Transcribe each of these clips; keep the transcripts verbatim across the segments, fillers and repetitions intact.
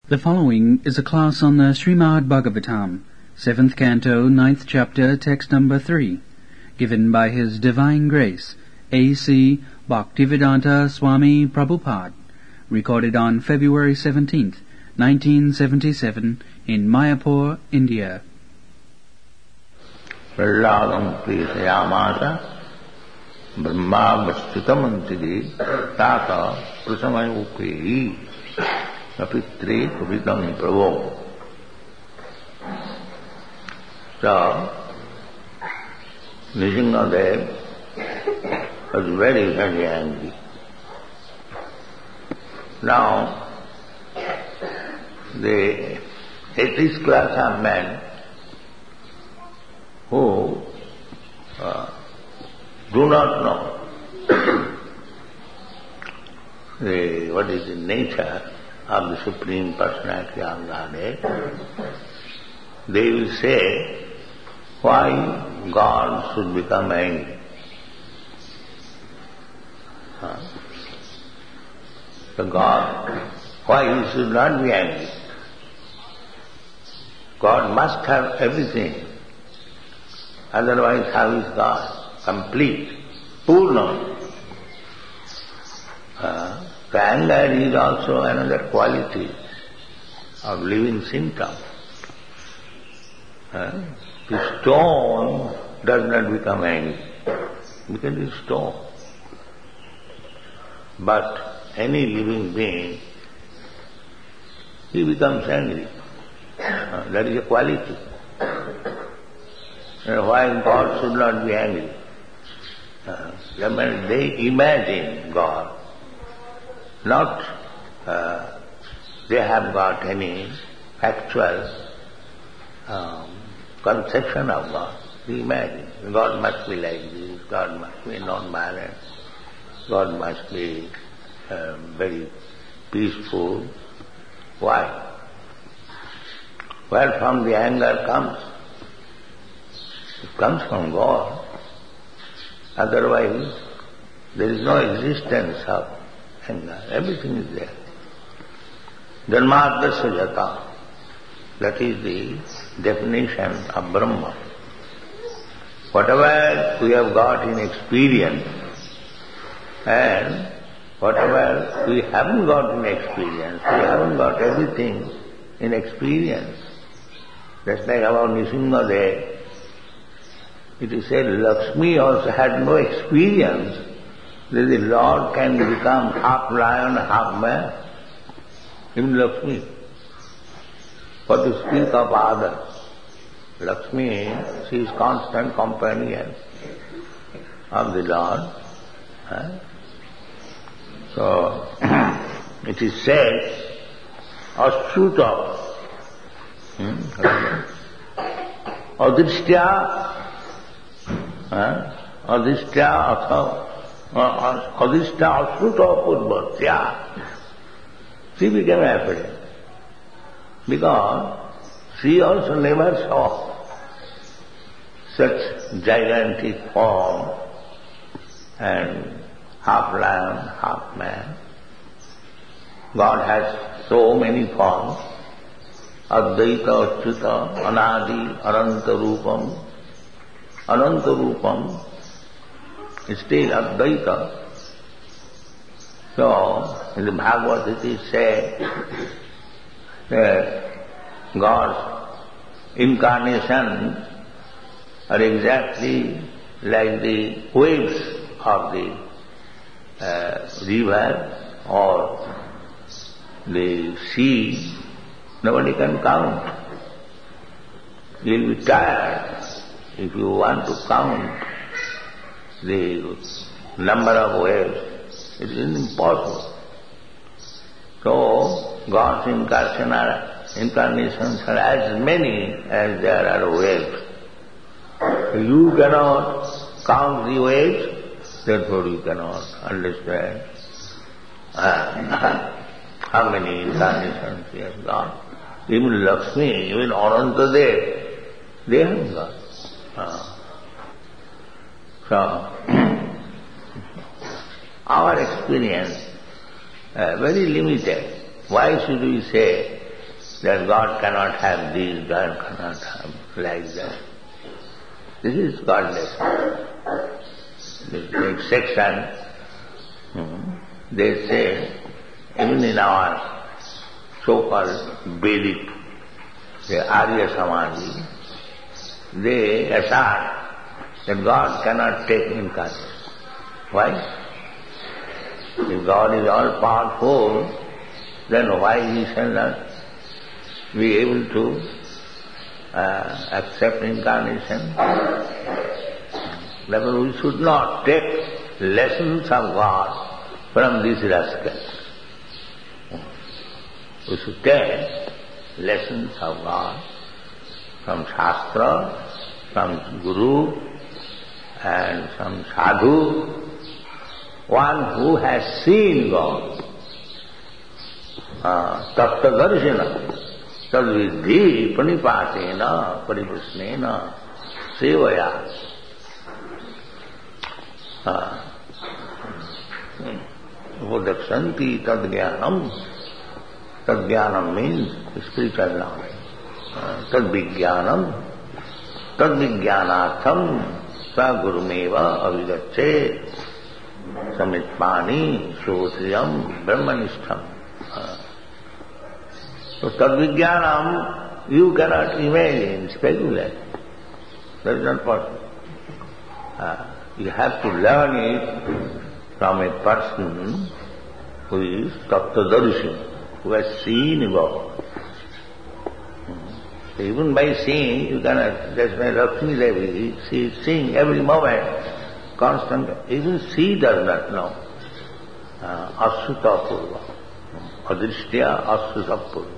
The following is a class on the Srimad Bhagavatam, seventh canto, ninth chapter, text number three, given by His Divine Grace, A C Bhaktivedanta Swami Prabhupada, recorded on February seventeenth, nineteen seventy-seven, in Mayapur, India. Praladam Priyamasa Brahma Vastutamantidi Tata Prasamayupi Kapitri Kapitam Prabhu. So, Nrsimhadev was very, very angry. Now, the atheist class of men who uh, do not know the, what is the nature of the Supreme Personality of Godhead, they will say, why God should become angry? Huh? So God, why He should not be angry? God must have everything. Otherwise, how is God? Complete, Purna. Uh, the anger is also another quality of living symptom. Uh, the stone does not become angry because it is stone. But any living being, he becomes angry. Uh, that is a quality. And why God should not be angry? Uh, they imagine God. Not uh, they have got any actual um, conception of God. They imagine God must be like this, God must be non-violent, God must be uh, very peaceful. Why? Where from the anger comes? It comes from God. Otherwise, there is no existence of anger. Everything is there. Janmadasya jata. That is the definition of Brahma. Whatever we have got in experience and whatever we haven't got in experience, we haven't got everything in experience. Just like about Nrsimhadev, it is said Lakshmi also had no experience that the Lord can become half lion, half man. Even Lakshmi. What to speak of others? Lakshmi, she is constant companion of the Lord. Huh? So, it is said, Ashruta, hmm? Adhishtya, Adhishtya atha, Adhishtya Ashruta Purvatya. She became happy because she also never saw such gigantic form and half lion, half man. God has so many forms. Advaita, Achyuta, Anadi, Ananta Rupam. Ananta Rupam is still Advaita. So, in the Bhagavad it is said that God's incarnation are exactly like the waves of the uh, river or the sea. Nobody can count. You will be tired if you want to count the number of waves. It is impossible. So, God's incarnations are as many as there are waves. You cannot count the waves, therefore you cannot understand uh, how many incarnations he has got. Even Lakshmi, even Anantadev, they have got. Uh, so, our experience uh, very limited. Why should we say that God cannot have this, God cannot have like that. This is godless. This next section, hmm, they say, even in our so-called Vedic, the Arya Samadhi, they assert that God cannot take incarnation. Why? If God is all powerful, then why He shall not be able to uh, accept incarnation? Therefore we should not take lessons of God from these rascals. We should take lessons of God from Shastra, from Guru, and from Sadhu, one who has seen God. Tattva-darshana, tad-vidhi pranipatena paripusnena sevaya. Udakshanti tad-jnanam. Tad-jnanam means spiritual knowledge. Tad-vijnanam. Tad-vijnanatham sa gurumeva avigache samitmani sotriyam brahmanishtham. So tad-vijnanam you cannot imagine, speculate. That is not possible. Uh, you have to learn it from a person who is tattva-darshana, who has seen God. So even by seeing, you cannot, that's why Lakshmi Devi, she is seeing every moment, constant, even she does not know. Asuta purva, adrishtya asuta purva.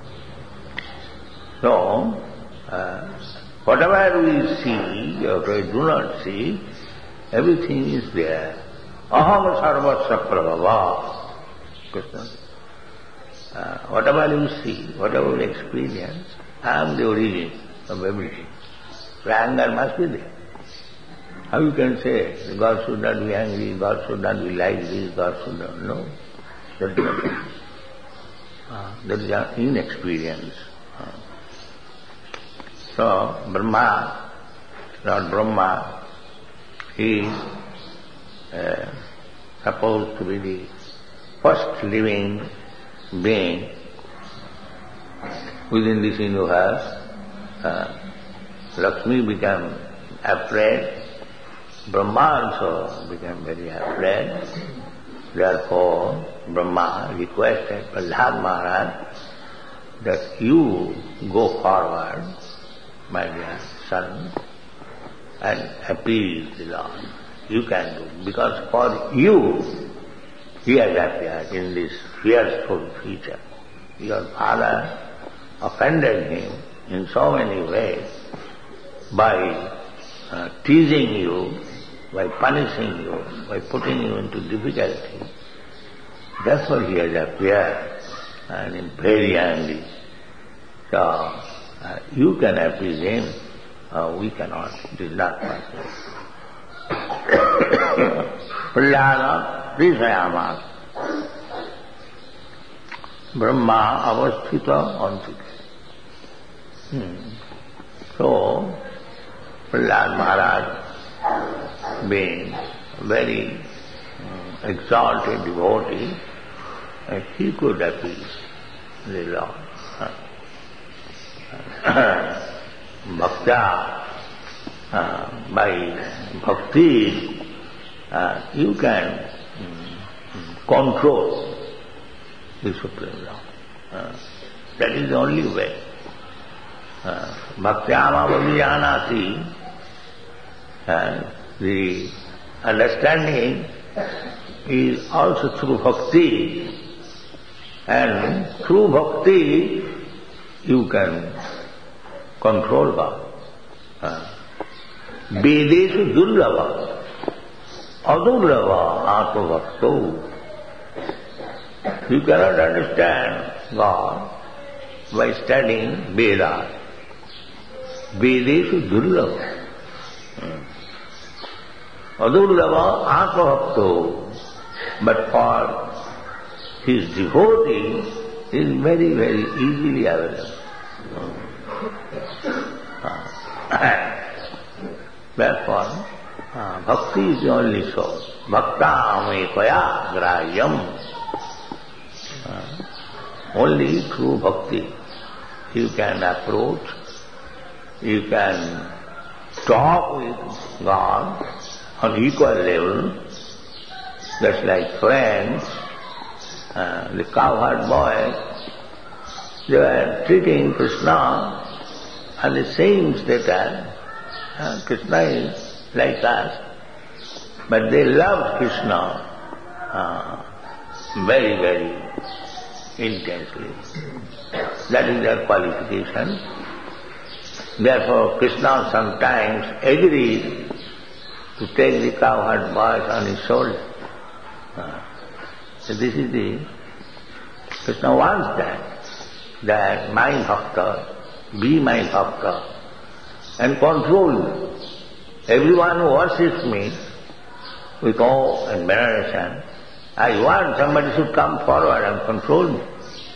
So, uh, whatever we see or we do not see, everything is there. Aham sarvasya prabhava. Krishna. Uh, whatever you see, whatever you experience, I am the origin of everything. So anger must be there. How you can say, God should not be angry, God should not be like this, God should not... No. That is not uh, that is an inexperience. Uh. So, Brahma, Lord Brahma, he is uh, supposed to be the first living being within this universe. Uh, Lakshmi became afraid, Brahma also became very afraid. Therefore, Brahma requested Prahlad Maharaj that you go forward, my dear son, and appease the Lord. You can do, because for you he has appeared in this fearful feature. Your father offended him in so many ways by uh, teasing you, by punishing you, by putting you into difficulty. Therefore he has appeared and is very angry. So uh, you can appease him, uh, we cannot. It is not possible. Prahlada prishayamas. Brahma avasthita antike. Hmm. So, Prahlad Maharaj, being very um, exalted devotee, uh, he could appease the Lord. Bhakta, uh, by bhakti, uh, you can um, control the Supreme Lord. Uh, that is the only way. Bhaktyama vavijanati, and the understanding is also through bhakti, and through bhakti you can control God. Vedeshu durlava, adurlava atmabhakto. You cannot understand God by studying Vedas. Vedeshu durlava. Adurlava atmabhakto. But for his devotee, is very, very easily available. Therefore, uh, bhakti is the only source. Bhaktam ekaya grayam. Uh, only through bhakti you can approach, you can talk with God on equal level, just like friends. Uh, the cowherd boys, they were treating Krishna on the same status. Uh, Krishna is like us, but they loved Krishna uh, very, very intensely. That is their qualification. Therefore, Krishna sometimes agreed to take the cowherd boys on his shoulder. Uh, so this is the... Krishna wants that, that my bhakta, be my bhakta, and control me. Everyone who worships me with awe and veneration, I want somebody should come forward and control me.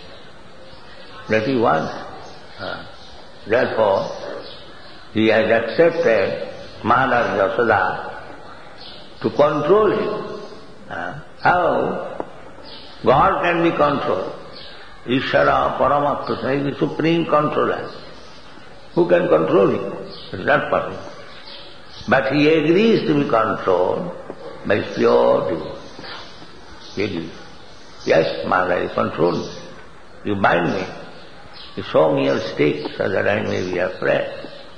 That he wants. Uh, therefore, he has accepted Mother Yashoda to control him. Uh, how? God can be controlled. Ishvara Paramakrishna is the supreme controller. Who can control him? It's not possible. But he agrees to be controlled by pure devotion. He agrees. Yes, Mother, you control me. You bind me. You show me your stick so that I may be afraid.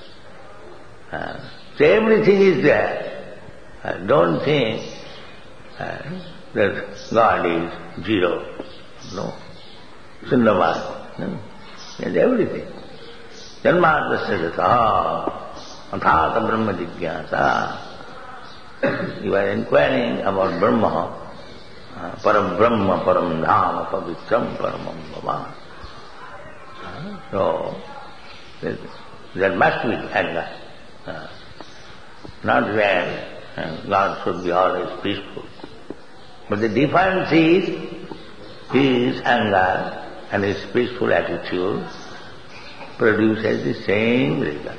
Uh, so everything is there. Uh, don't think uh, that God is zero. No. Sundavad. No. There's everything. Janmadasya jataha athata brahma jigyasa. You are inquiring about Brahma, uh, param brahma, param dhama, pavitram, paramam bhava. Uh, so, there, there must be anger. Uh, not that uh, God should be always peaceful. But the difference is, his anger and his peaceful attitude produces the same result.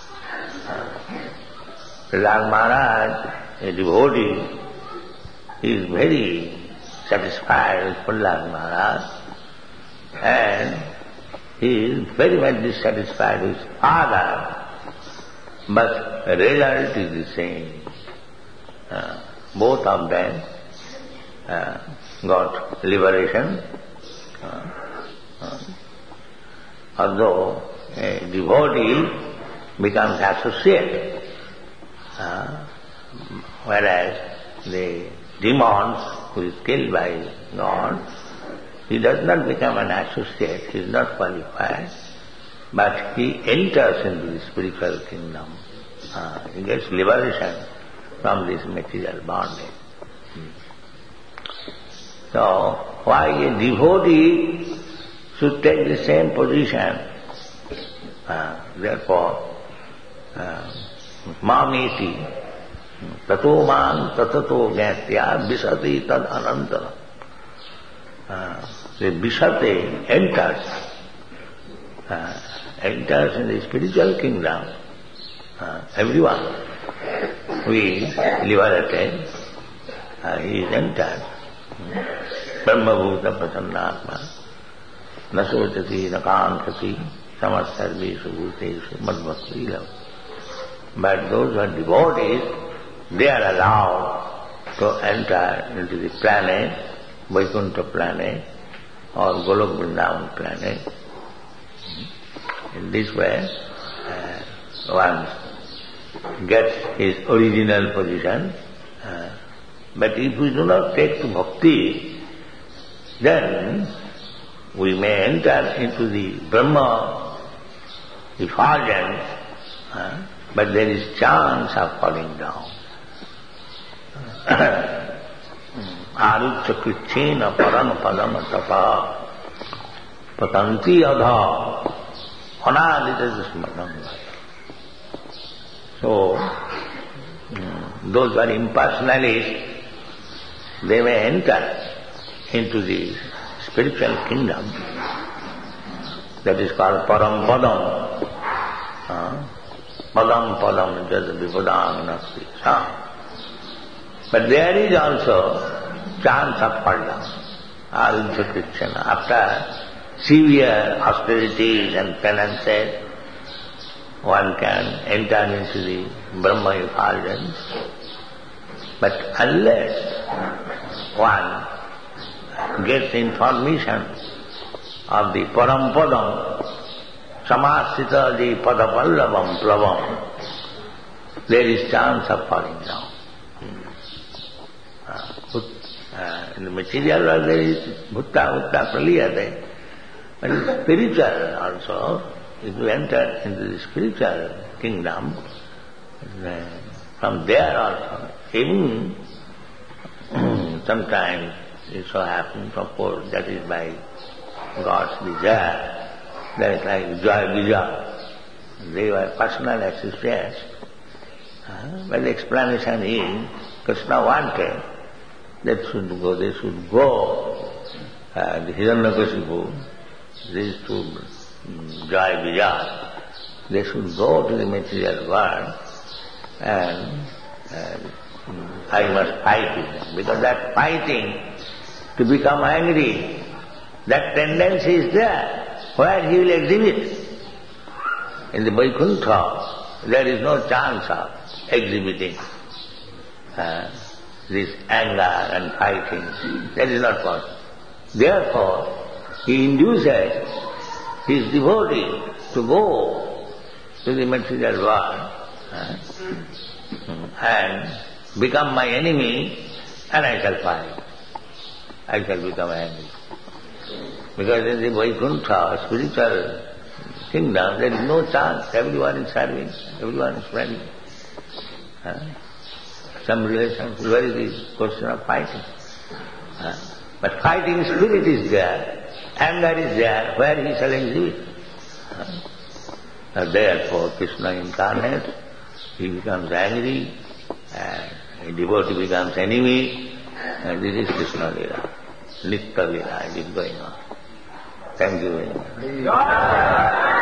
Prahlad Maharaj, a devotee, is very satisfied with Prahlad Maharaj, and he is very much dissatisfied with his father, but the result is the same. Uh, both of them uh, got liberation. Uh, uh, although a devotee becomes associate, uh, whereas the demons who is killed by God, he does not become an associate, he is not qualified, but he enters into the spiritual kingdom. Uh, he gets liberation from this material bondage. So, why a devotee should take the same position? Uh, therefore, uh, mameti, tato man tatato gyatya visati tad anantara. Uh, the visati enters, uh, enters in the spiritual kingdom. Uh, everyone who is liberated, uh, he is entered. Brahma bhuta prasannatma nasotati nakantati samasarveshu bhuteshu madbhakti lava. But those who are devotees, they are allowed to enter into the planet, Vaikuntha planet or Golok Vrindavan planet. In this way, uh, one gets his original position. Uh, but if we do not take to bhakti, then we may enter into the Brahma effulgence, uh, but there is chance of falling down. Arucha krichena param padam tapa patanti adha anadita smadam. So, um, those who are impersonalists, they may enter into the spiritual kingdom That is called Param Padam. Uh, Padam Padam Jadavipadam Nasti. But there is also chance of pardon or introspection. After severe austerities and penances, one can enter into the Brahma effulgence. But unless one gets information of the Parampadam, Samasthita the Padapallavam Plavam, there is chance of falling down. Uh, uh, in the material world there is Bhutta, Bhutta, Praliyate, but in spiritual also, if you enter into the spiritual kingdom, uh, from there also, even sometimes it so happens, of course, that is by God's desire, that is like Joy Bija. They were personal assistants. Uh, but the explanation is, Krishna wanted that should go, they should go, uh, the Hiranyakashipu, these two um, Joy Bija, they should go to the material world and uh, I must fight with them. Because that fighting to become angry, that tendency is there, where he will exhibit. In the Vaikuntha, there is no chance of exhibiting uh, this anger and fighting. That is not possible. Therefore, he induces his devotee to go to the material world uh, and become my enemy, and I shall fight. I shall become angry. Because in the Vaikuntha, spiritual kingdom, there is no chance. Everyone is serving, everyone is friendly. Uh, some relations, where is the question of fighting? Uh, but fighting spirit is there, anger is there, where he shall exhibit. Uh, therefore, Krishna incarnates, he becomes angry, and a devotee becomes enemy, and this is Krishna Lila, Nitya Lila, it is going on. Thank you very much.